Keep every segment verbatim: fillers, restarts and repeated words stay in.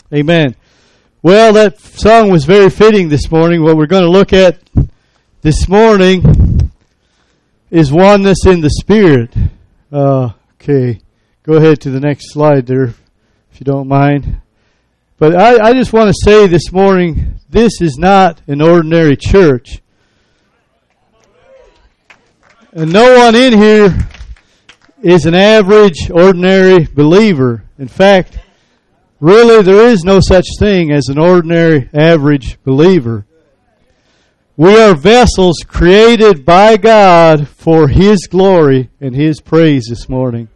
Amen. Well, that song was very fitting this morning. What we're going to look at this morning is oneness in the Spirit. Uh, okay, go ahead to the next slide there, if you don't mind. But I, I just want to say this morning, this is not an ordinary church. And no one in here is an average, ordinary believer. In fact, really, there is no such thing as an ordinary, average believer. We are vessels created by God for His glory and His praise this morning.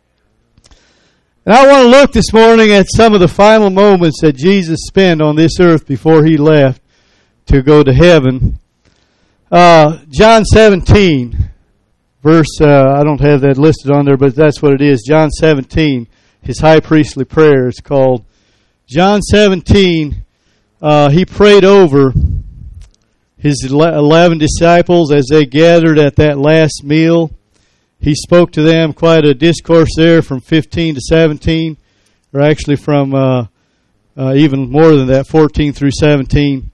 And I want to look this morning at some of the final moments that Jesus spent on this earth before He left to go to heaven. Uh, John seventeen, verse, uh, I don't have that listed on there, but that's what it is. John seventeen. His high priestly prayer is called. John seventeen, uh, he prayed over his eleven disciples as they gathered at that last meal. He spoke to them quite a discourse there from fifteen to seventeen, or actually from uh, uh, even more than that, fourteen through seventeen.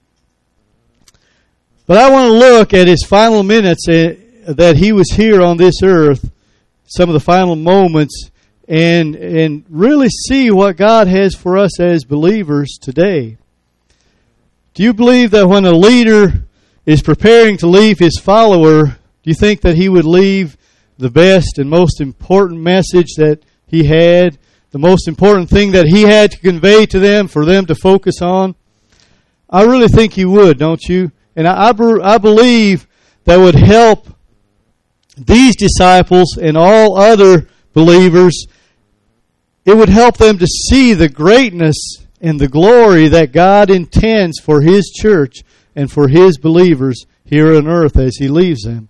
But I want to look at his final minutes uh, that he was here on this earth, some of the final moments, and and really see what God has for us as believers today. Do you believe that when a leader is preparing to leave his follower, do you think that he would leave the best and most important message that he had, the most important thing that he had to convey to them for them to focus on? I really think he would, don't you? And I, I, I believe that would help these disciples and all other believers. It would help them to see the greatness and the glory that God intends for His church and for His believers here on earth as He leaves them.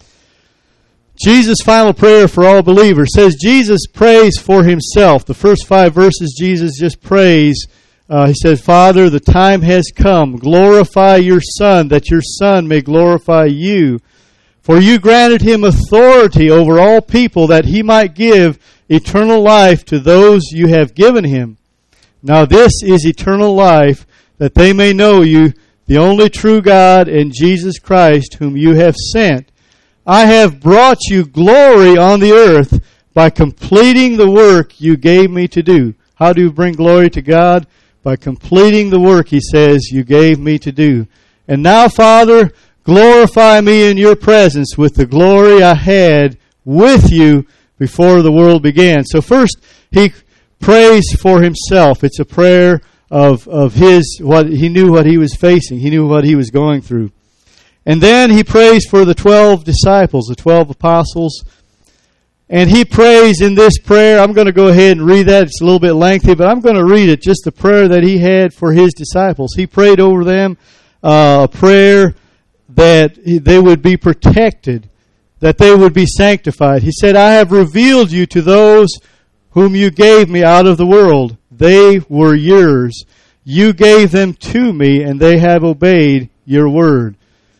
Jesus' final prayer for all believers says Jesus prays for Himself. The first five verses Jesus just prays. Uh, he says, Father, the time has come. Glorify your Son, that your Son may glorify you. For you granted Him authority over all people, that He might give eternal life to those you have given Him. Now this is eternal life, that they may know you, the only true God, and Jesus Christ, whom you have sent. I have brought you glory on the earth by completing the work you gave me to do. How do you bring glory to God? By completing the work, He says, you gave me to do. And now, Father, glorify me in your presence with the glory I had with you before the world began. So first, he prays for himself. It's a prayer of, of his, what he knew what he was facing. He knew what he was going through. And then he prays for the twelve disciples, the twelve apostles. And he prays in this prayer. I'm going to go ahead and read that. It's a little bit lengthy, but I'm going to read it, just the prayer that he had for his disciples. He prayed over them uh, a prayer that they would be protected, that they would be sanctified. He said, I have revealed you to those whom you gave me out of the world. They were yours. You gave them to me, and they have obeyed your word.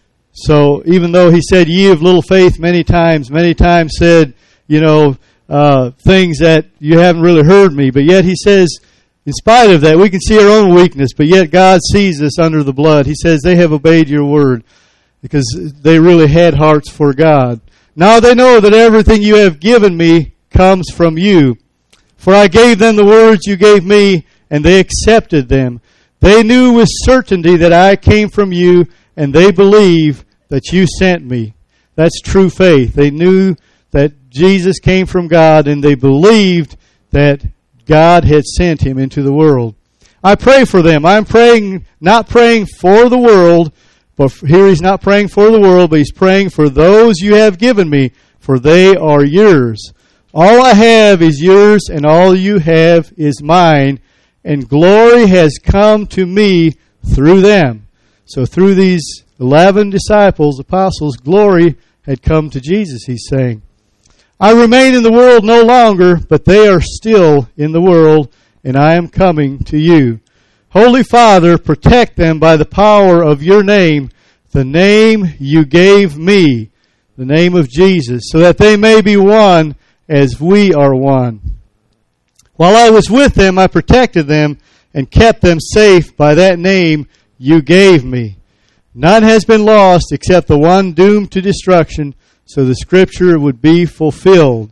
So even though he said, ye of little faith many times, many times said, you know, uh, things that you haven't really heard me, but yet he says, in spite of that, we can see our own weakness, but yet God sees us under the blood. He says, they have obeyed your word, because they really had hearts for God. Now they know that everything you have given me comes from you. For I gave them the words you gave me, and they accepted them. They knew with certainty that I came from you, and they believe that you sent me. That's true faith. They knew that Jesus came from God, and they believed that God had sent him into the world. I pray for them. I'm praying, not praying for the world, but here he's not praying for the world, but he's praying for those you have given me, for they are yours. All I have is yours, and all you have is mine, and glory has come to me through them. So through these eleven disciples, apostles, glory had come to Jesus, he's saying. I remain in the world no longer, but they are still in the world, and I am coming to you. Holy Father, protect them by the power of your name, the name you gave me, the name of Jesus, so that they may be one as we are one. While I was with them, I protected them, and kept them safe by that name you gave me. None has been lost except the one doomed to destruction, so the scripture would be fulfilled.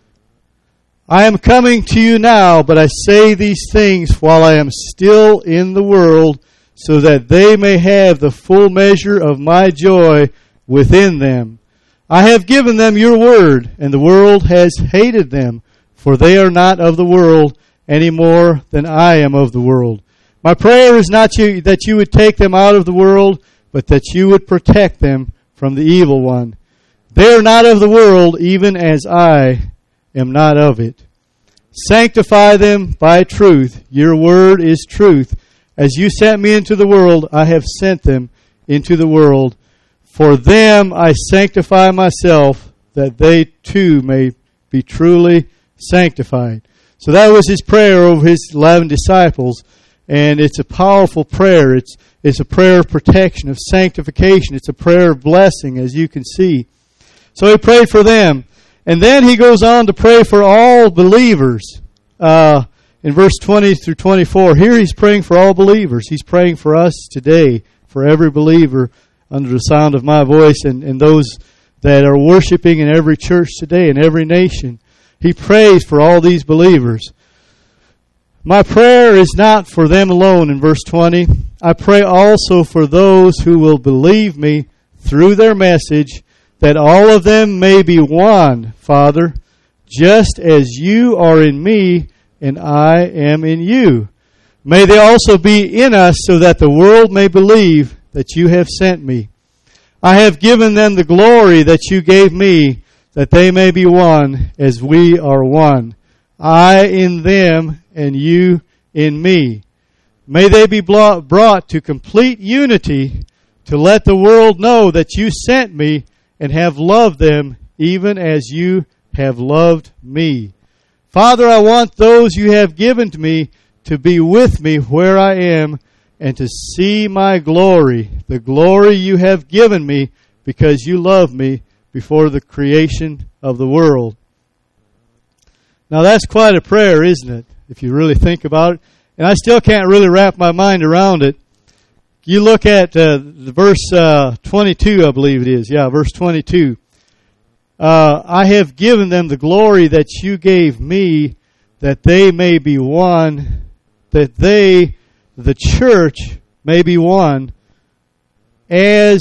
I am coming to you now, but I say these things while I am still in the world, so that they may have the full measure of my joy within them. I have given them your word, and the world has hated them, for they are not of the world any more than I am of the world. My prayer is not you, that you would take them out of the world, but that you would protect them from the evil one. They are not of the world, even as I am not of it. Sanctify them by truth. Your word is truth. As you sent me into the world, I have sent them into the world. For them I sanctify myself, that they too may be truly sanctified. So that was his prayer over his eleven disciples, and it's a powerful prayer. It's it's a prayer of protection, of sanctification. It's a prayer of blessing, as you can see. So he prayed for them. And then he goes on to pray for all believers. Uh, in verse twenty through twenty-four, here he's praying for all believers. He's praying for us today, for every believer under the sound of my voice, and, and those that are worshiping in every church today, in every nation. He prays for all these believers. My prayer is not for them alone, in verse twenty. I pray also for those who will believe me through their message, that all of them may be one, Father, just as you are in me and I am in you. May they also be in us, so that the world may believe that you have sent me. I have given them the glory that you gave me, that they may be one as we are one. I in them and you in me. May they be brought to complete unity, to let the world know that you sent me and have loved them even as you have loved me. Father, I want those you have given to me to be with me where I am, and to see my glory, the glory you have given me because you loved me before the creation of the world. Now that's quite a prayer, isn't it, if you really think about it? And I still can't really wrap my mind around it. You look at uh, the verse uh, twenty-two, I believe it is. Yeah, verse twenty-two. Uh, I have given them the glory that you gave me, that they may be one, that they, the church, may be one, as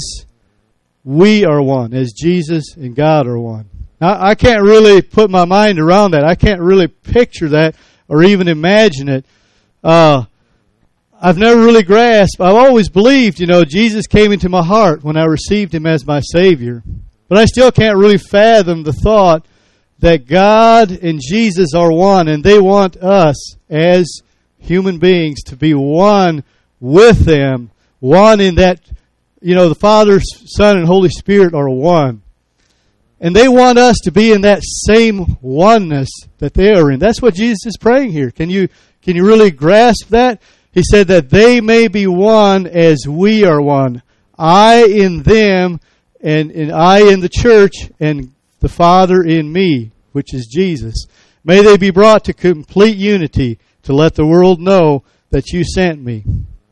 we are one, as Jesus and God are one. Now, I can't really put my mind around that. I can't really picture that or even imagine it. Uh, I've never really grasped. I've always believed, you know, Jesus came into my heart when I received Him as my Savior. But I still can't really fathom the thought that God and Jesus are one, and they want us as human beings to be one with them, one in that, you know, the Father, Son, and Holy Spirit are one. And they want us to be in that same oneness that they are in. That's what Jesus is praying here. Can you can you really grasp that? He said that they may be one as we are one. I in them, and, and I in the church, and the Father in me, which is Jesus. May they be brought to complete unity, to let the world know that you sent me.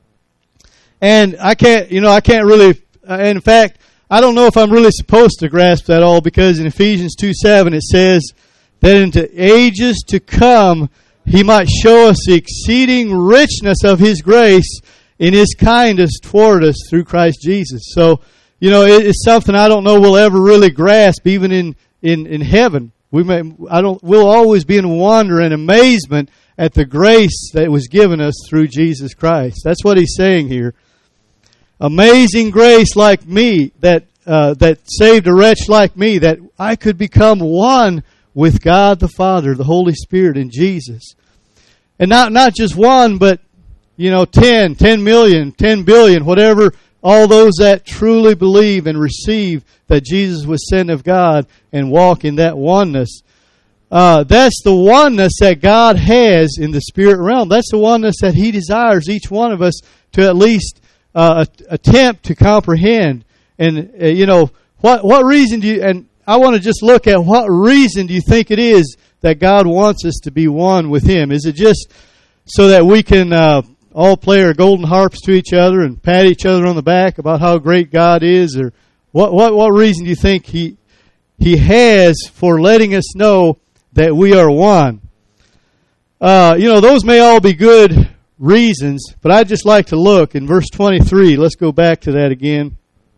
And I can't, you know, I can't really, uh, in fact, I don't know if I'm really supposed to grasp that all, because in Ephesians two seven it says that into ages to come He might show us the exceeding richness of His grace in His kindness toward us through Christ Jesus. So, you know, it, it's something I don't know we'll ever really grasp, even in, in, in heaven. We may, I don't, we'll always be in wonder and amazement at the grace that was given us through Jesus Christ. That's what He's saying here. Amazing grace like me, that uh, that saved a wretch like me, that I could become one with God the Father, the Holy Spirit, and Jesus. And not not just one, but, you know, ten, ten million, ten billion, whatever, all those that truly believe and receive that Jesus was sent of God and walk in that oneness. Uh, that's the oneness that God has in the spirit realm. That's the oneness that He desires each one of us to at least uh, attempt to comprehend. And, uh, you know, what what reason do you, and I want to just look at what reason do you think it is that God wants us to be one with Him? Is it just so that we can uh, all play our golden harps to each other and pat each other on the back about how great God is? Or what what what reason do you think he he has for letting us know that we are one? Uh, you know, those may all be good reasons, but I'd just like to look in verse twenty-three. Let's go back to that again.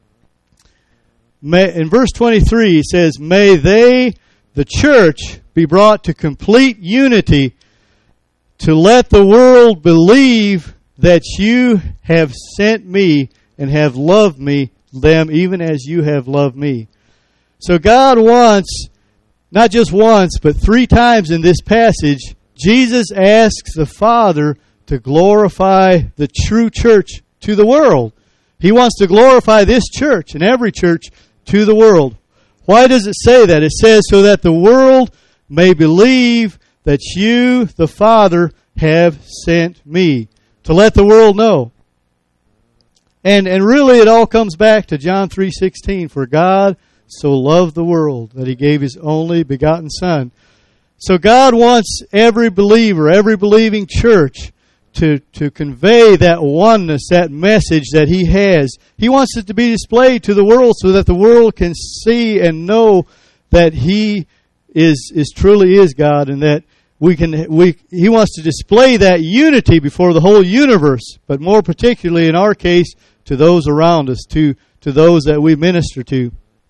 May, in verse twenty-three, it says, "May they, the church, be brought to complete unity, to let the world believe that you have sent me and have loved me, them even as you have loved me." So God wants, not just once, but three times in this passage, Jesus asks the Father to glorify the true church to the world. He wants to glorify this church and every church to the world. Why does it say that? It says so that the world may believe that you, the Father, have sent me. To let the world know. And and really it all comes back to John three sixteen. For God so loved the world that He gave His only begotten Son. So God wants every believer, every believing church to, to convey that oneness, that message that He has. He wants it to be displayed to the world so that the world can see and know that He is, is truly is God, and that we can we He wants to display that unity before the whole universe, but more particularly in our case to those around us, to, to those that we minister to.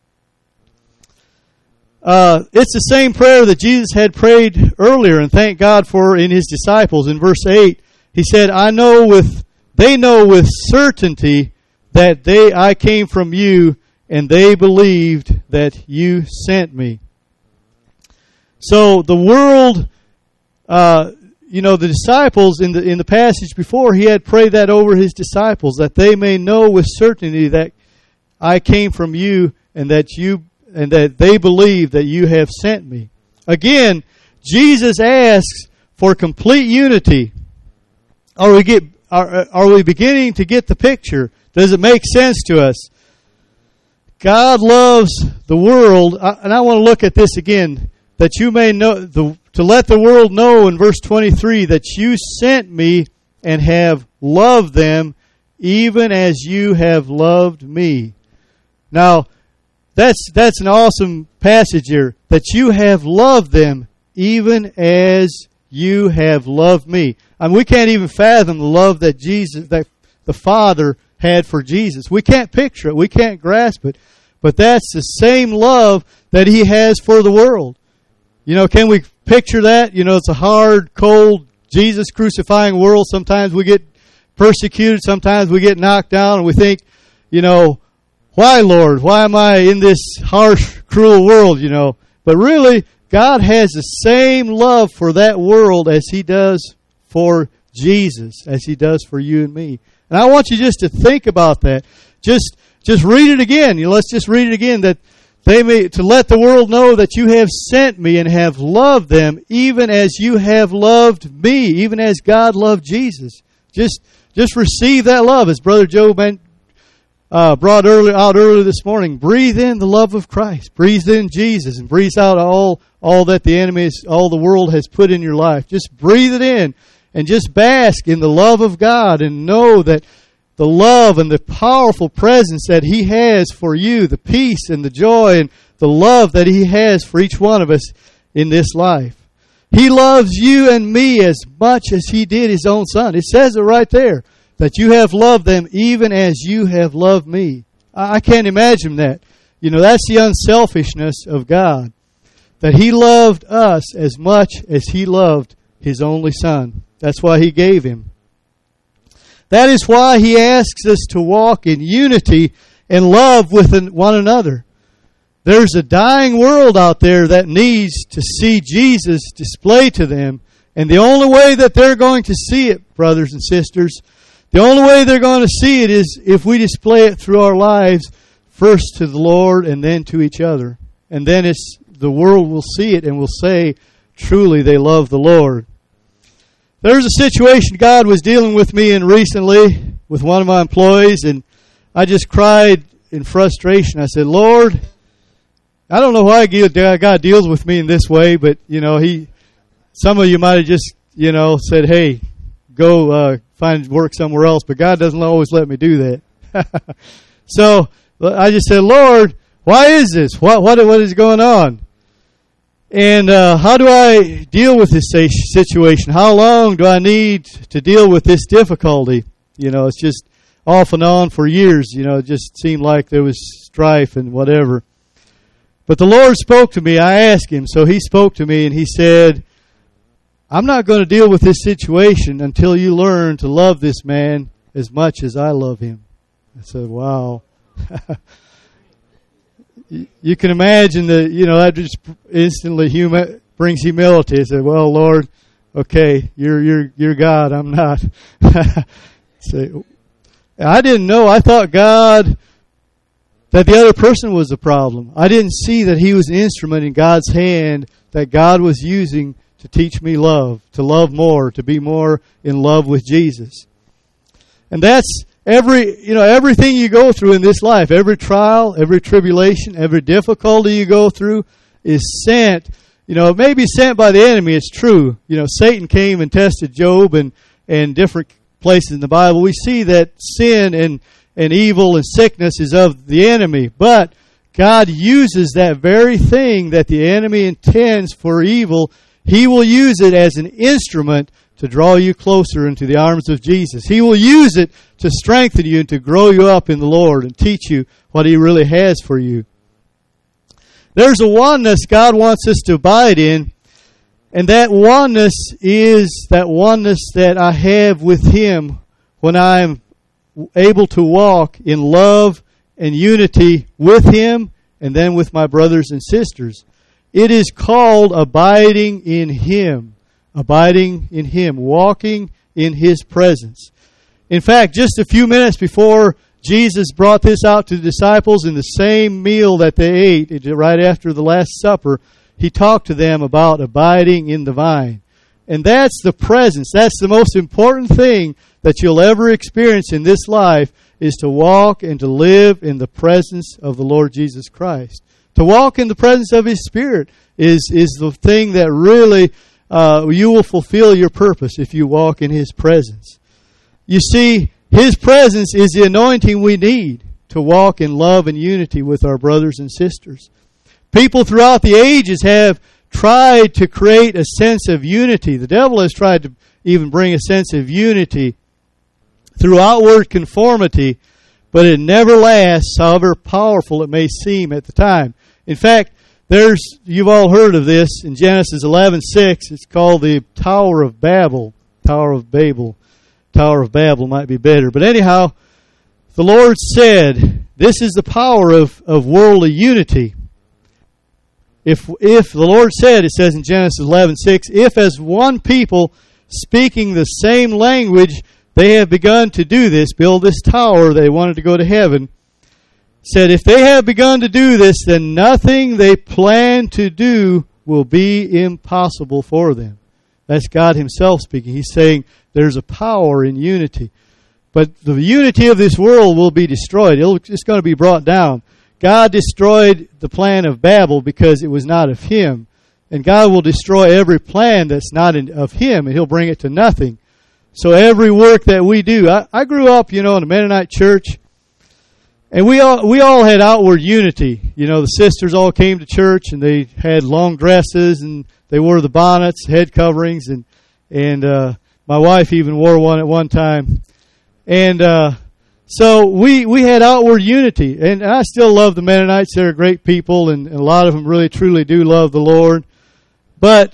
Uh, it's the same prayer that Jesus had prayed earlier and thanked God for in His disciples. In verse eight, He said, I know with, they know with certainty that they, I came from you, and they believed that you sent me. So the world, uh, you know, the disciples in the, in the passage before, He had prayed that over His disciples, that they may know with certainty that I came from you, and that you, and that they believe that you have sent me. Again, Jesus asks for complete unity. Are we get are, are we beginning to get the picture? Does it make sense to us? God loves the world, and I want to look at this again, that you may know, the, to let the world know in verse twenty-three that you sent me and have loved them even as you have loved me. Now, that's that's an awesome passage here, that you have loved them even as you have loved me. I mean, we can't even fathom the love that Jesus, that the Father had for Jesus. We can't picture it. We can't grasp it. But that's the same love that He has for the world. You know, can we picture that? You know, it's a hard, cold, Jesus crucifying world. Sometimes we get persecuted. Sometimes we get knocked down, and we think, you know, why, Lord? Why am I in this harsh, cruel world, you know? But really, God has the same love for that world as He does for Jesus, as He does for you and me. And I want you just to think about that. Just just read it again. You know, let's just read it again, that they may, to let the world know that you have sent me and have loved them even as you have loved me, even as God loved Jesus. Just just receive that love, as Brother Joe meant, Uh, brought early, out earlier this morning. Breathe in the love of Christ. Breathe in Jesus, and breathe out all all that the enemy, is, all the world has put in your life. Just breathe it in, and just bask in the love of God, and know that the love and the powerful presence that He has for you, the peace and the joy and the love that He has for each one of us in this life. He loves you and me as much as He did His own Son. It says it right there, that you have loved them even as you have loved me. I can't imagine that. You know, that's the unselfishness of God. That He loved us as much as He loved His only Son. That's why He gave Him. That is why He asks us to walk in unity and love with one another. There's a dying world out there that needs to see Jesus displayed to them. And the only way that they're going to see it, brothers and sisters, the only way they're going to see it is if we display it through our lives, first to the Lord and then to each other. And then it's the world will see it and will say, truly they love the Lord. There's a situation God was dealing with me in recently with one of my employees, and I just cried in frustration. I said, Lord, I don't know why God deals with me in this way, but, you know, He, some of you might have just, you know, said, hey, go uh, find work somewhere else, but God doesn't always let me do that. So I just said, Lord, why is this? What what what is going on? And uh, how do I deal with this situation? How long do I need to deal with this difficulty? You know, it's just off and on for years. You know, it just seemed like there was strife and whatever. But the Lord spoke to me. I asked Him, so He spoke to me, and He said, I'm not going to deal with this situation until you learn to love this man as much as I love him. I said, wow. You can imagine that, you know, that just instantly humi- brings humility. I said, well, Lord, okay, you're you're you're God, I'm not. So, I didn't know. I thought God, that the other person was the problem. I didn't see that he was an instrument in God's hand that God was using to teach me love, to love more, to be more in love with Jesus. And that's every, you know, everything you go through in this life, every trial, every tribulation, every difficulty you go through is sent. You know, it may be sent by the enemy, it's true. You know, Satan came and tested Job and, and different places in the Bible. We see that sin and, and evil and sickness is of the enemy. But God uses that very thing that the enemy intends for evil. He will use it as an instrument to draw you closer into the arms of Jesus. He will use it to strengthen you and to grow you up in the Lord and teach you what He really has for you. There's a oneness God wants us to abide in, and that oneness is that oneness that I have with Him when I'm able to walk in love and unity with Him and then with my brothers and sisters. It is called abiding in Him. Abiding in Him, walking in His presence. In fact, just a few minutes before Jesus brought this out to the disciples in the same meal that they ate, right after the Last Supper, He talked to them about abiding in the vine. And that's the presence. That's the most important thing that you'll ever experience in this life, is to walk and to live in the presence of the Lord Jesus Christ. To walk in the presence of His Spirit is, is the thing that really Uh, you will fulfill your purpose if you walk in His presence. You see, His presence is the anointing we need to walk in love and unity with our brothers and sisters. People throughout the ages have tried to create a sense of unity. The devil has tried to even bring a sense of unity through outward conformity, but it never lasts, however powerful it may seem at the time. In fact, There's, you've all heard of this in Genesis eleven six. It's called the Tower of Babel. Tower of Babel. Tower of Babel might be better. But anyhow, the Lord said, this is the power of, of worldly unity. If, if the Lord said, it says in Genesis eleven six, if as one people speaking the same language, they have begun to do this, build this tower, they wanted to go to heaven, said, if they have begun to do this, then nothing they plan to do will be impossible for them. That's God Himself speaking. He's saying there's a power in unity. But the unity of this world will be destroyed. It'll, it's going to be brought down. God destroyed the plan of Babel because it was not of Him. And God will destroy every plan that's not in, of Him, and He'll bring it to nothing. So every work that we do, I, I grew up, you know, in a Mennonite church. And we all we all had outward unity. You know, the sisters all came to church and they had long dresses and they wore the bonnets, head coverings, and and uh, my wife even wore one at one time. And uh, so we we had outward unity. And I still love the Mennonites. They're great people, and, and a lot of them really truly do love the Lord. But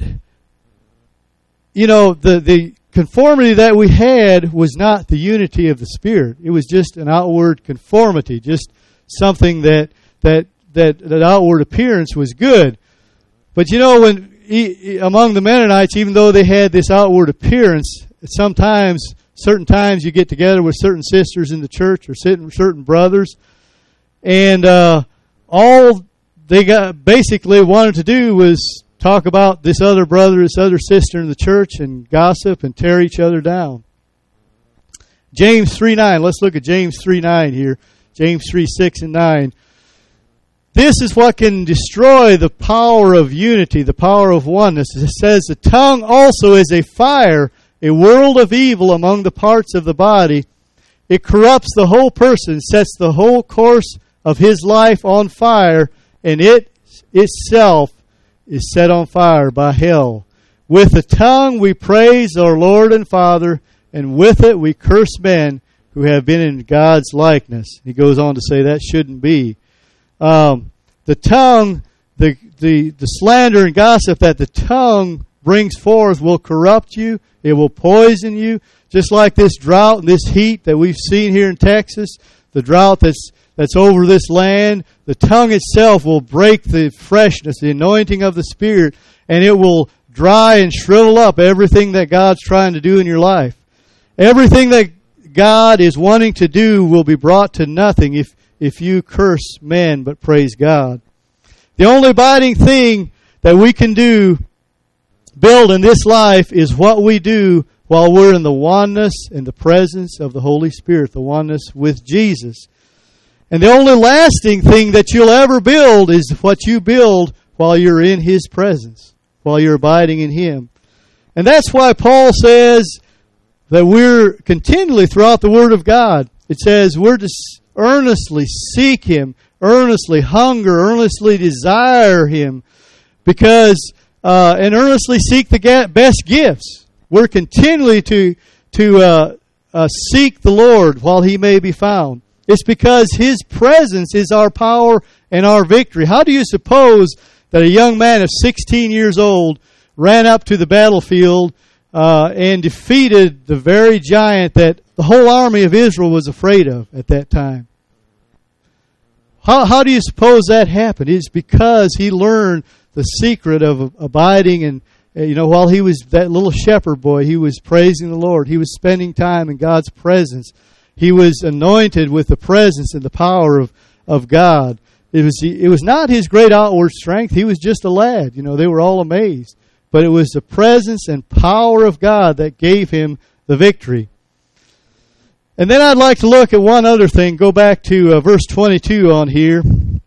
you know, the the conformity that we had was not the unity of the Spirit. It was just an outward conformity, just something that that that, that outward appearance was good. But you know, when he, among the Mennonites, even though they had this outward appearance, sometimes, certain times you get together with certain sisters in the church or certain, certain brothers, and uh, all they got basically wanted to do was talk about this other brother, this other sister in the church, and gossip and tear each other down. James three nine. Let's look at James three nine here. James three six and nine. This is what can destroy the power of unity, the power of oneness. It says, the tongue also is a fire a world of evil among the parts of the body. It corrupts the whole person, sets the whole course of his life on fire, and it itself is set on fire by hell. With the tongue we praise our Lord and Father, and with it we curse men who have been in God's likeness. He goes on to say that shouldn't be. Um, the tongue, the, the, the slander and gossip that the tongue brings forth will corrupt you. It will poison you. Just like this drought and this heat that we've seen here in Texas, the drought that's that's over this land, the tongue itself will break the freshness, the anointing of the Spirit, and it will dry and shrivel up everything that God's trying to do in your life. Everything that God is wanting to do will be brought to nothing if, if you curse men but praise God. The only abiding thing that we can do, build in this life, is what we do while we're in the oneness and the presence of the Holy Spirit, the oneness with Jesus. And the only lasting thing that you'll ever build is what you build while you're in His presence, while you're abiding in Him. And that's why Paul says that we're continually throughout the Word of God. It says we're to earnestly seek Him, earnestly hunger, earnestly desire Him, because uh, and earnestly seek the best gifts. We're continually to to uh, uh, seek the Lord while He may be found. It's because His presence is our power and our victory. How do you suppose that a young man of sixteen years old ran up to the battlefield uh, and defeated the very giant that the whole army of Israel was afraid of at that time? How, how do you suppose that happened? It's because he learned the secret of abiding, and you know, while he was that little shepherd boy, he was praising the Lord. He was spending time in God's presence. He was anointed with the presence and the power of, of God. It was it was not his great outward strength. He was just a lad. You know, they were all amazed. But it was the presence and power of God that gave him the victory. And then I'd like to look at one other thing. Go back to uh, verse twenty-two on here.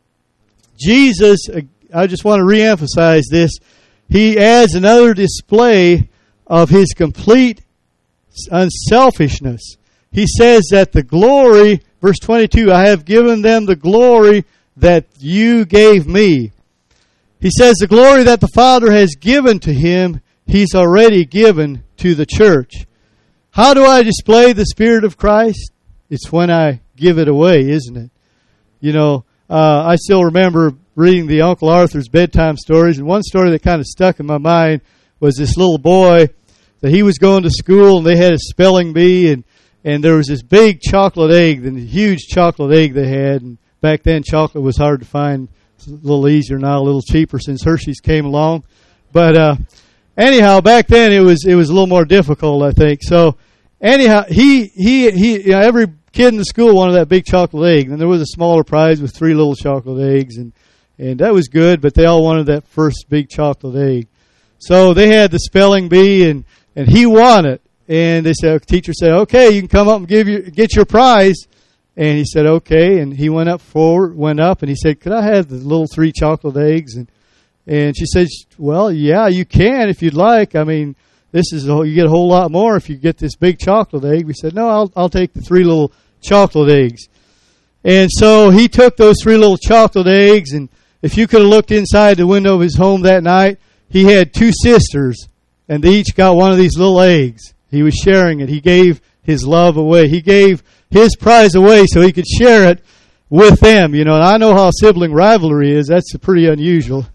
Jesus, uh, I just want to reemphasize this. He adds another display of His complete unselfishness. He says that the glory, verse twenty-two, I have given them the glory that you gave me. He says the glory that the Father has given to Him, He's already given to the church. How do I display the Spirit of Christ? It's when I give it away, isn't it? You know, uh, I still remember reading the Uncle Arthur's bedtime stories, and one story that kind of stuck in my mind was this little boy that he was going to school, and they had a spelling bee, and And there was this big chocolate egg, the huge chocolate egg they had. And back then, chocolate was hard to find. It's a little easier now, a little cheaper since Hershey's came along. But uh, anyhow, back then it was it was a little more difficult, I think. So anyhow, he he he. You know, every kid in the school wanted that big chocolate egg. And there was a smaller prize with three little chocolate eggs, and and that was good. But they all wanted that first big chocolate egg. So they had the spelling bee, and and he won it. And they said, the teacher said, okay, you can come up and give your, get your prize. And he said, okay. And he went up forward, went up, and he said, could I have the little three chocolate eggs? And and she said, well, yeah, you can if you'd like. I mean, this is a, you get a whole lot more if you get this big chocolate egg. We said, no, I'll I'll take the three little chocolate eggs. And so he took those three little chocolate eggs, and if you could have looked inside the window of his home that night, he had two sisters, and they each got one of these little eggs. He was sharing it. He gave his love away. He gave his prize away so he could share it with them. You know, and I know how sibling rivalry is. That's pretty unusual.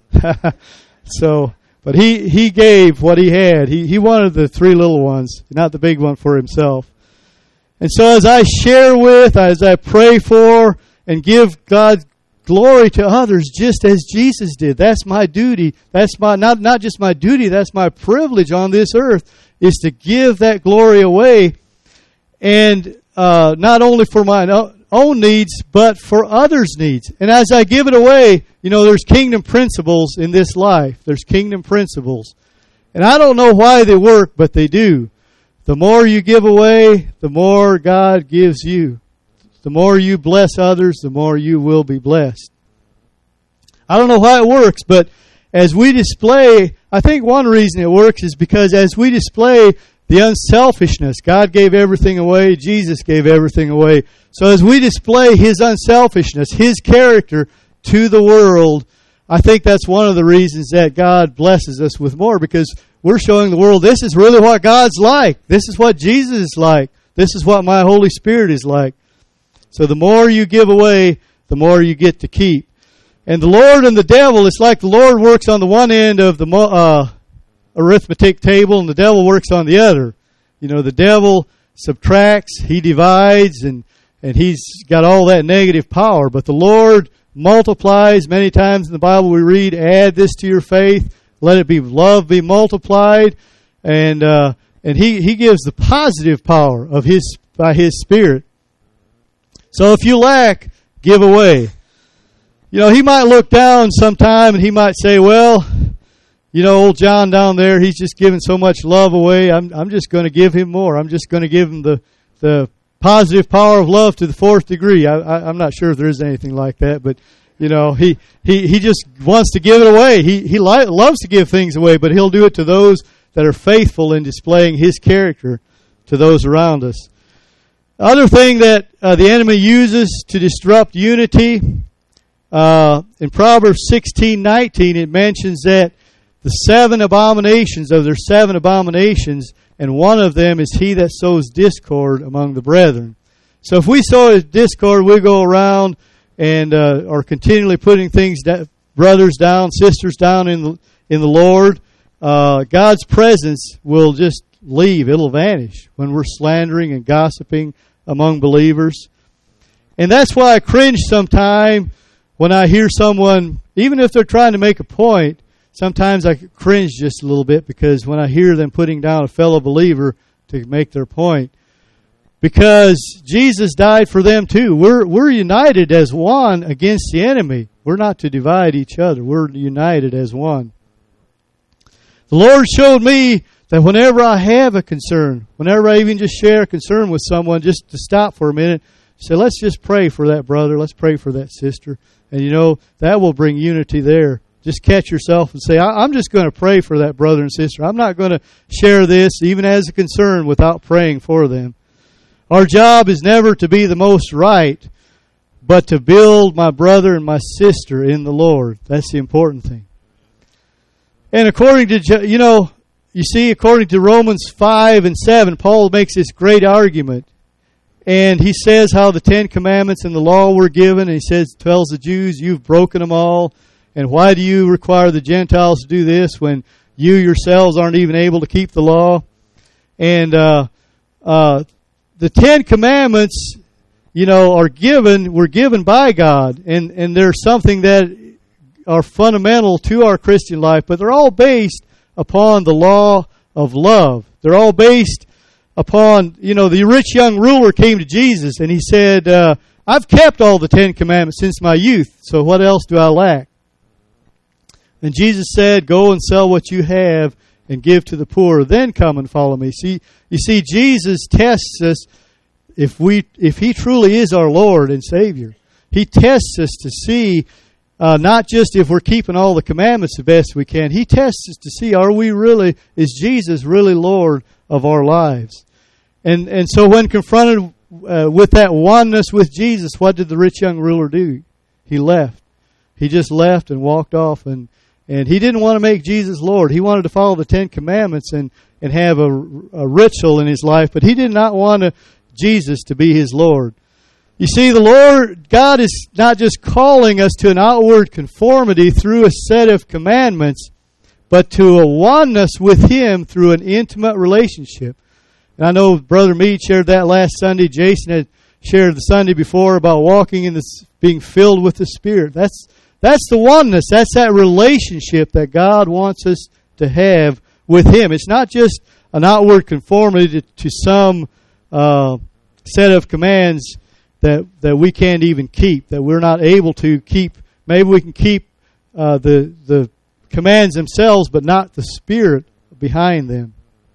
So, but he, he gave what he had. He, he wanted the three little ones, not the big one for himself. And so as I share with, as I pray for, and give God glory to others just as Jesus did, that's my duty. That's my, not, not just my duty, that's my privilege on this earth, is to give that glory away, and uh, not only for my own needs, but for others' needs. And as I give it away, you know, there's kingdom principles in this life. There's kingdom principles. And I don't know why they work, but they do. The more you give away, the more God gives you. The more you bless others, the more you will be blessed. I don't know how it works, but as we display, I think one reason it works is because as we display the unselfishness. God gave everything away. Jesus gave everything away. So as we display His unselfishness, His character to the world, I think that's one of the reasons that God blesses us with more, because we're showing the world this is really what God's like. This is what Jesus is like. This is what my Holy Spirit is like. So the more you give away, the more you get to keep. And the Lord and the devil, it's like the Lord works on the one end of the uh, arithmetic table and the devil works on the other. You know, the devil subtracts, he divides, and, and he's got all that negative power. But the Lord multiplies. Many times in the Bible we read, add this to your faith. Let it be love be multiplied. And uh, and he, he gives the positive power of His by His Spirit. So if you lack, give away. You know, He might look down sometime and He might say, well, you know, old John down there, he's just giving so much love away. I'm I'm just going to give him more. I'm just going to give him the the positive power of love to the fourth degree. I, I, I'm not sure if there is anything like that, but you know, he he he just wants to give it away. He he li- loves to give things away, but he'll do it to those that are faithful in displaying His character to those around us. Other thing that uh, the enemy uses to disrupt unity. Uh, in Proverbs sixteen nineteen, it mentions that the seven abominations of their seven abominations, and one of them is he that sows discord among the brethren. So if we sow discord, we go around and uh, are continually putting things, da- brothers down, sisters down in the in the Lord. Uh, God's presence will just leave; it'll vanish when we're slandering and gossiping among believers. And that's why I cringe sometimes when I hear someone, even if they're trying to make a point, sometimes I cringe just a little bit, because when I hear them putting down a fellow believer to make their point, because Jesus died for them too. We're we're united as one against the enemy. We're not to divide each other. We're united as one. The Lord showed me that whenever I have a concern, whenever I even just share a concern with someone, just to stop for a minute, say, let's just pray for that brother. Let's pray for that sister. And you know, that will bring unity there. Just catch yourself and say, I'm just going to pray for that brother and sister. I'm not going to share this, even as a concern, without praying for them. Our job is never to be the most right, but to build my brother and my sister in the Lord. That's the important thing. And according to, you know, you see, according to Romans five and seven, Paul makes this great argument. And he says how the Ten Commandments and the law were given. And he says, tells the Jews, you've broken them all. And why do you require the Gentiles to do this when you yourselves aren't even able to keep the law? And uh, uh, the Ten Commandments, you know, are given, were given by God. And, and they're something that are fundamental to our Christian life. But they're all based upon the law of love. They're all based upon, you know, the rich young ruler came to Jesus and he said, uh, I've kept all the Ten Commandments since my youth, so what else do I lack? And Jesus said, go and sell what you have and give to the poor, then come and follow me. See, you see, Jesus tests us if we, if He truly is our Lord and Savior. He tests us to see uh, not just if we're keeping all the commandments the best we can. He tests us to see, are we really, is Jesus really Lord of our lives? And and so when confronted uh, with that oneness with Jesus, what did the rich young ruler do? He left. He just left and walked off, and and he didn't want to make Jesus Lord. He wanted to follow the Ten Commandments and, and have a, a ritual in his life, but he did not want to, Jesus to be his Lord. You see, the Lord, God is not just calling us to an outward conformity through a set of commandments, but to a oneness with Him through an intimate relationship. And I know Brother Meade shared that last Sunday. Jason had shared the Sunday before about walking in this, being filled with the Spirit. That's that's the oneness. That's that relationship that God wants us to have with Him. It's not just an outward conformity to, to some uh, set of commands that that we can't even keep, that we're not able to keep. Maybe we can keep uh, the the commands themselves, but not the Spirit behind them.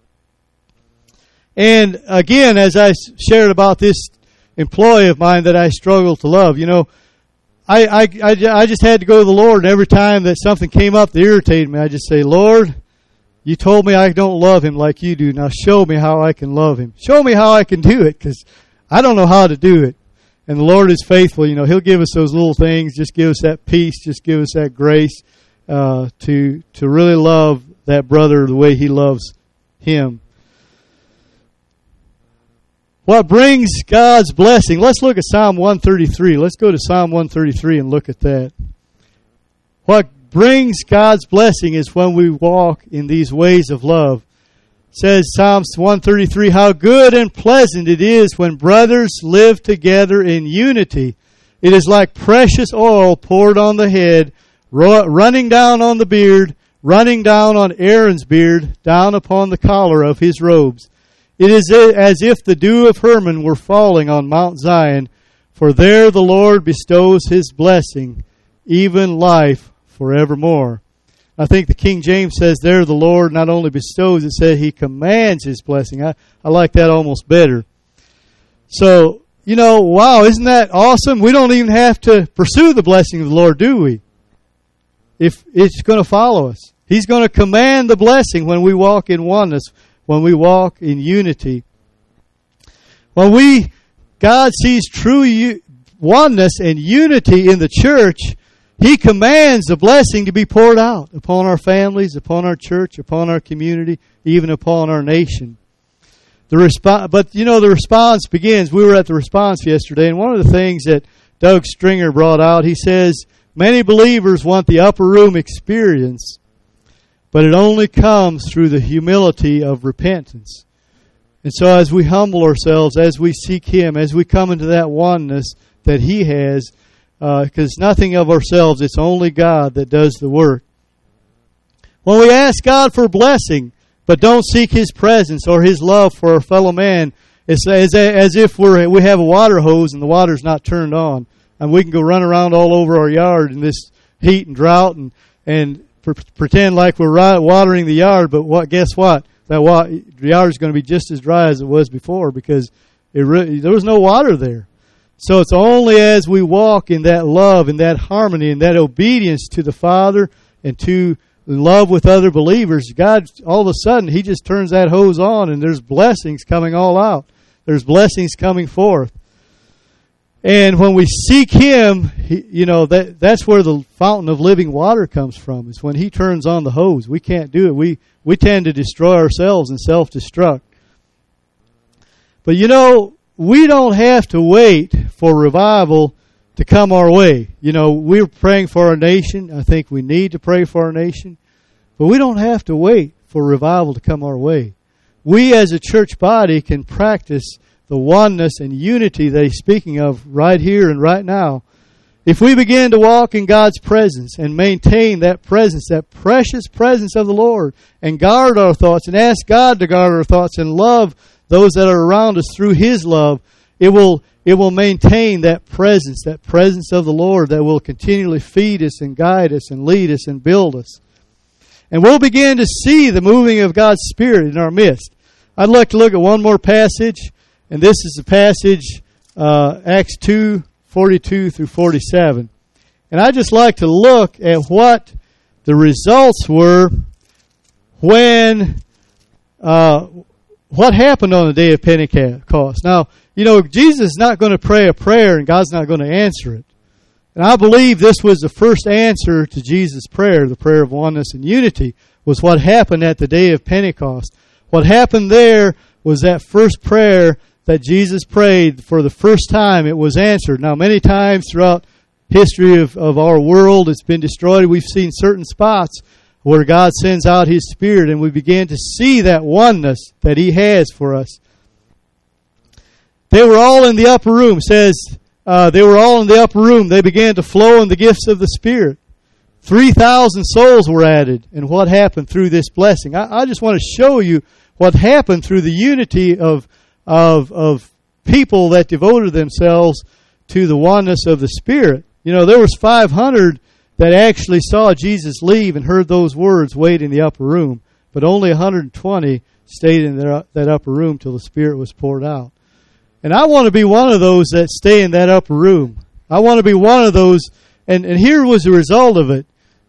And again, as I shared about this employee of mine that I struggle to love, you know, I, I, I, I just had to go to the Lord, and every time that something came up that irritated me, I just say, Lord, You told me I don't love him like you do. Now show me how I can love him. Show me how I can do it, because I don't know how to do it. And the Lord is faithful. You know, he'll give us those little things. Just give us that peace. Just give us that grace uh, to to really love that brother the way he loves him. What brings God's blessing? Let's look at Psalm one thirty-three. Let's go to Psalm one thirty-three and look at that. What brings God's blessing is when we walk in these ways of love. It says Psalms one thirty-three, how good and pleasant it is when brothers live together in unity. It is like precious oil poured on the head, running down on the beard, running down on Aaron's beard, down upon the collar of his robes. It is as if the dew of Hermon were falling on Mount Zion, for there the Lord bestows his blessing, even life forevermore. I think the King James says there the Lord not only bestows, it says he commands his blessing. I, I like that almost better. So, you know, wow, isn't that awesome? We don't even have to pursue the blessing of the Lord, do we? If it's going to follow us. He's going to command the blessing when we walk in oneness, when we walk in unity. When we, God sees true u- oneness and unity in the church, he commands the blessing to be poured out upon our families, upon our church, upon our community, even upon our nation. The resp- but, you know, the response begins. We were at the response yesterday, and one of the things that Doug Stringer brought out, he says, many believers want the upper room experience, but it only comes through the humility of repentance. And so as we humble ourselves, as we seek him, as we come into that oneness that he has, because uh, nothing of ourselves, it's only God that does the work. When we ask God for blessing, but don't seek his presence or his love for our fellow man, it's as, as if we're, we have a water hose and the water's not turned on. And we can go run around all over our yard in this heat and drought and, and pr- pretend like we're watering the yard, but what? Guess what? That wa- the yard is going to be just as dry as it was before, because it re- there was no water there. So it's only as we walk in that love, in that harmony, in that obedience to the Father and to love with other believers, God, all of a sudden, he just turns that hose on and there's blessings coming all out. There's blessings coming forth. And when we seek him, he, you know, that that's where the fountain of living water comes from, is when he turns on the hose. We can't do it. We, we tend to destroy ourselves and self-destruct. But, you know, we don't have to wait for revival to come our way. You know, we're praying for our nation. I think we need to pray for our nation. But we don't have to wait for revival to come our way. We as a church body can practice the oneness and unity that he's speaking of right here and right now. If we begin to walk in God's presence and maintain that presence, that precious presence of the Lord, and guard our thoughts and ask God to guard our thoughts and love those that are around us through his love, it will it will maintain that presence, that presence of the Lord that will continually feed us and guide us and lead us and build us. And we'll begin to see the moving of God's Spirit in our midst. I'd like to look at one more passage, and this is the passage, uh, Acts two, forty-two through forty-seven. And I'd just like to look at what the results were when, uh, what happened on the day of Pentecost. Now, you know, Jesus is not going to pray a prayer and God's not going to answer it. And I believe this was the first answer to Jesus' prayer, the prayer of oneness and unity, was what happened at the day of Pentecost. What happened there was that first prayer that Jesus prayed. For the first time, it was answered. Now, many times throughout history of, of our world, it's been destroyed. We've seen certain spots where God sends out his Spirit, and we begin to see that oneness that he has for us. They were all in the upper room. It says uh, they were all in the upper room. They began to flow in the gifts of the Spirit. three thousand souls were added. And what happened through this blessing? I, I just want to show you what happened through the unity of, of, of people that devoted themselves to the oneness of the Spirit. You know, there was five hundred that actually saw Jesus leave and heard those words, wait in the upper room. But only one hundred twenty stayed in their, that upper room till the Spirit was poured out. And I want to be one of those that stay in that upper room. I want to be one of those. And, and here was the result of it.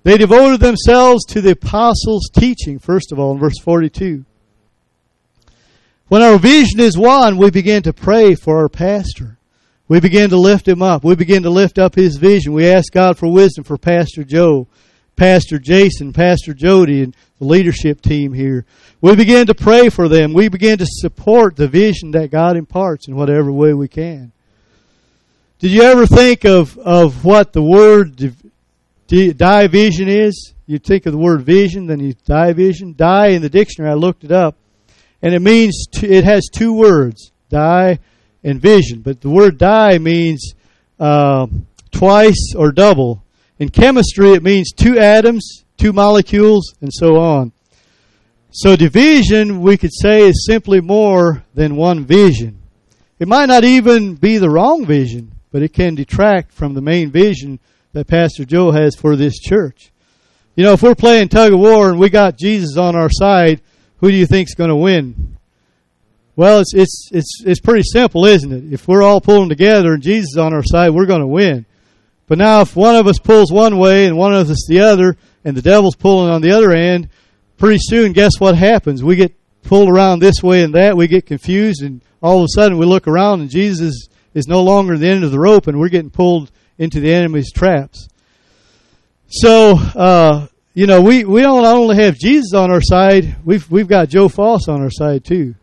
They devoted themselves to the apostles' teaching, first of all, in verse forty-two. When our vision is one, we begin to pray for our pastor. We begin to lift him up. We begin to lift up his vision. We ask God for wisdom for Pastor Joe, Pastor Jason, Pastor Jody, and the leadership team here. We begin to pray for them. We begin to support the vision that God imparts in whatever way we can. Did you ever think of, of what the word division is? You think of the word vision, then you division. Die in the dictionary, I looked it up. And it means, to, it has two words, die and vision. But the word die means uh, twice or double. In chemistry, it means two atoms, two molecules, and so on. So division, we could say, is simply more than one vision. It might not even be the wrong vision, but it can detract from the main vision that Pastor Joe has for this church. You know, if we're playing tug of war and we got Jesus on our side, who do you think's going to win? Well, it's it's it's it's pretty simple, isn't it? If we're all pulling together and Jesus is on our side, we're going to win. But now if one of us pulls one way and one of us the other, and the devil's pulling on the other end, pretty soon, guess what happens? We get pulled around this way and that. We get confused, and all of a sudden we look around and Jesus is, is no longer the end of the rope, and we're getting pulled into the enemy's traps. So, uh, you know, we, we don't only have Jesus on our side, we've we've got Joe Foss on our side too.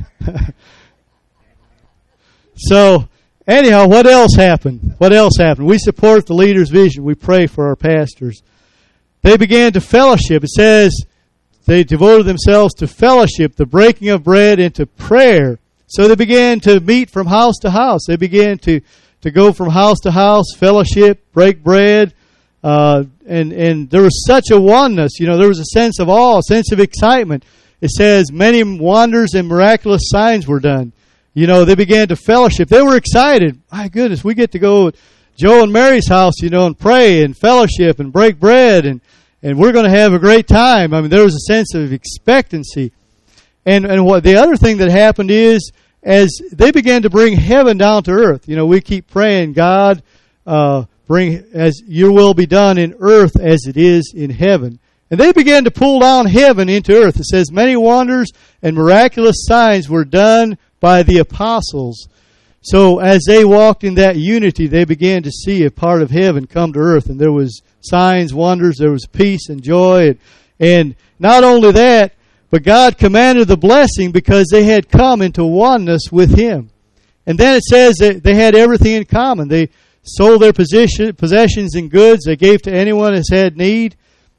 So, anyhow, what else happened? What else happened? We support the leader's vision. We pray for our pastors. They began to fellowship. It says they devoted themselves to fellowship, the breaking of bread, and to prayer. So they began to meet from house to house. They began to, to go from house to house, fellowship, break bread. Uh, and, and there was such a oneness. You know, there was a sense of awe, a sense of excitement. It says many wonders and miraculous signs were done. You know, they began to fellowship. They were excited. My goodness, we get to go to Joe and Mary's house, you know, and pray and fellowship and break bread, and, and we're going to have a great time. I mean, there was a sense of expectancy. And and what the other thing that happened is, as they began to bring heaven down to earth, you know, we keep praying, God, uh, bring as your will be done in earth as it is in heaven. And they began to pull down heaven into earth. It says many wonders and miraculous signs were done by the apostles. So as they walked in that unity, they began to see a part of heaven come to earth. And there was signs, wonders, there was peace and joy. And, and not only that, but God commanded the blessing because they had come into oneness with Him. And then it says that they had everything in common. They sold their position, possessions and goods. They gave to anyone as had need.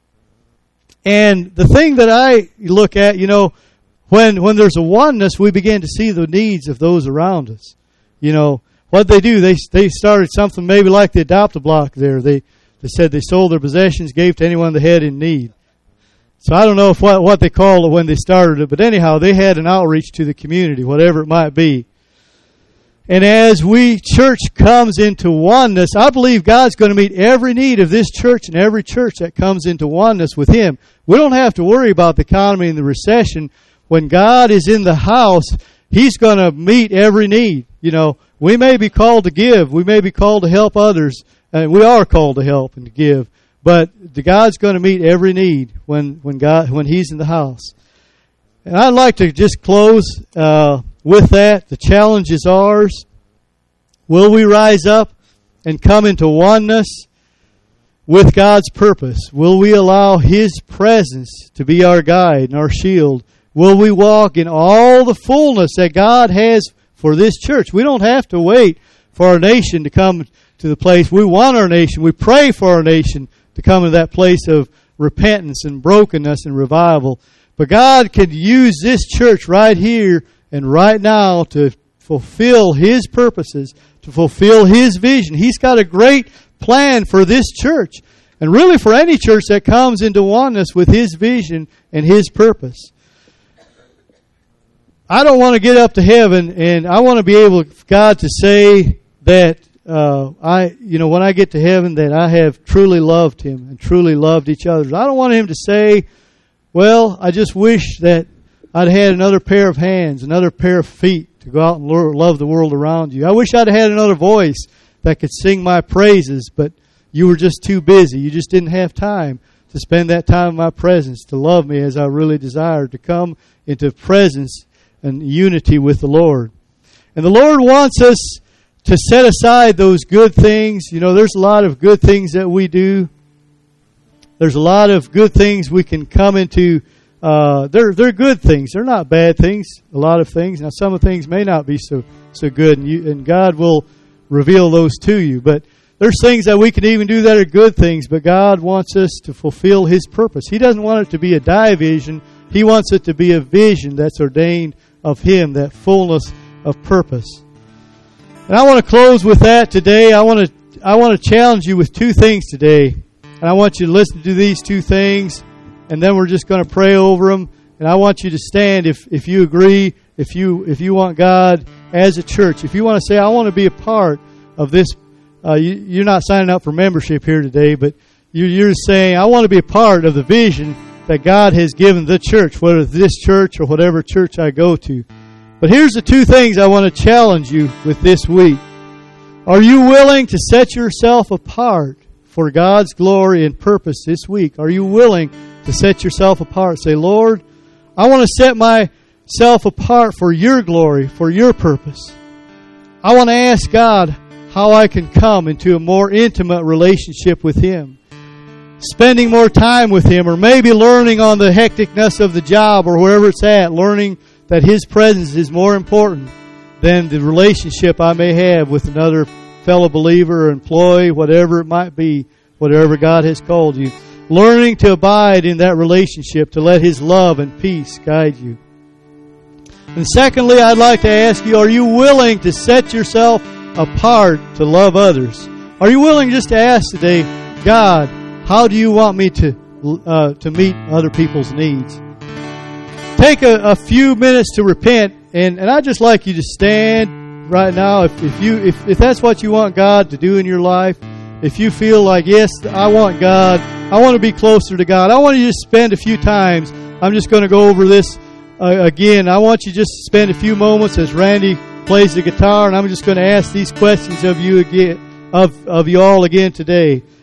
And the thing that I look at, you know, when when there's a oneness, we begin to see the needs of those around us. You know, what they do, they they started something maybe like the Adopt-A-Block there. They they said they sold their possessions, gave to anyone that had in need. So I don't know if what, what they called it when they started it, but anyhow, they had an outreach to the community, whatever it might be. And as we, church comes into oneness, I believe God's going to meet every need of this church and every church that comes into oneness with Him. We don't have to worry about the economy and the recession. When God is in the house, He's going to meet every need. You know, we may be called to give. We may be called to help others. And we are called to help and to give. But the God's going to meet every need when, when God when He's in the house. And I'd like to just close uh, with that. The challenge is ours. Will we rise up and come into oneness with God's purpose? Will we allow His presence to be our guide and our shield? Will we walk in all the fullness that God has for this church? We don't have to wait for our nation to come to the place. We want our nation. We pray for our nation to come to that place of repentance and brokenness and revival. But God could use this church right here and right now to fulfill His purposes, to fulfill His vision. He's got a great plan for this church, and really for any church that comes into oneness with His vision and His purpose. I don't want to get up to heaven, and I want to be able, God, to say that uh, I, you know, when I get to heaven, that I have truly loved Him and truly loved each other. I don't want Him to say, well, I just wish that I'd had another pair of hands, another pair of feet to go out and love the world around you. I wish I'd had another voice that could sing my praises, but you were just too busy. You just didn't have time to spend that time in my presence, to love me as I really desired, to come into presence and unity with the Lord. And the Lord wants us to set aside those good things. You know, there's a lot of good things that we do. There's a lot of good things we can come into. Uh, they're they're good things. They're not bad things. A lot of things. Now, some of the things may not be so so good, and you and God will reveal those to you. But there's things that we can even do that are good things. But God wants us to fulfill His purpose. He doesn't want it to be a division. He wants it to be a vision that's ordained of Him, that fullness of purpose. And I want to close with that today. I want to I want to challenge you with two things today. And I want you to listen to these two things, and then we're just going to pray over them. And I want you to stand if, if you agree, if you if you want God as a church. If you want to say, I want to be a part of this, uh, you, you're not signing up for membership here today, but you, you're saying, I want to be a part of the vision that God has given the church, whether it's this church or whatever church I go to. But here's the two things I want to challenge you with this week. Are you willing to set yourself apart for God's glory and purpose this week? Are you willing to set yourself apart? Say, Lord, I want to set myself apart for your glory, for your purpose. I want to ask God how I can come into a more intimate relationship with Him. Spending more time with Him, or maybe learning on the hecticness of the job or wherever it's at, learning that His presence is more important than the relationship I may have with another fellow believer or employee, whatever it might be, whatever God has called you. Learning to abide in that relationship, to let His love and peace guide you. And secondly, I'd like to ask you, are you willing to set yourself apart to love others? Are you willing just to ask today, God, how do you want me to uh, to meet other people's needs? Take a, a few minutes to repent, and, and I'd just like you to stand right now. If, if you if, if that's what you want God to do in your life, if you feel like, yes, I want God, I want to be closer to God, I want you to just spend a few times. I'm just going to go over this uh, again. I want you just to spend a few moments as Randy plays the guitar, and I'm just going to ask these questions of you again, of, of you all again today.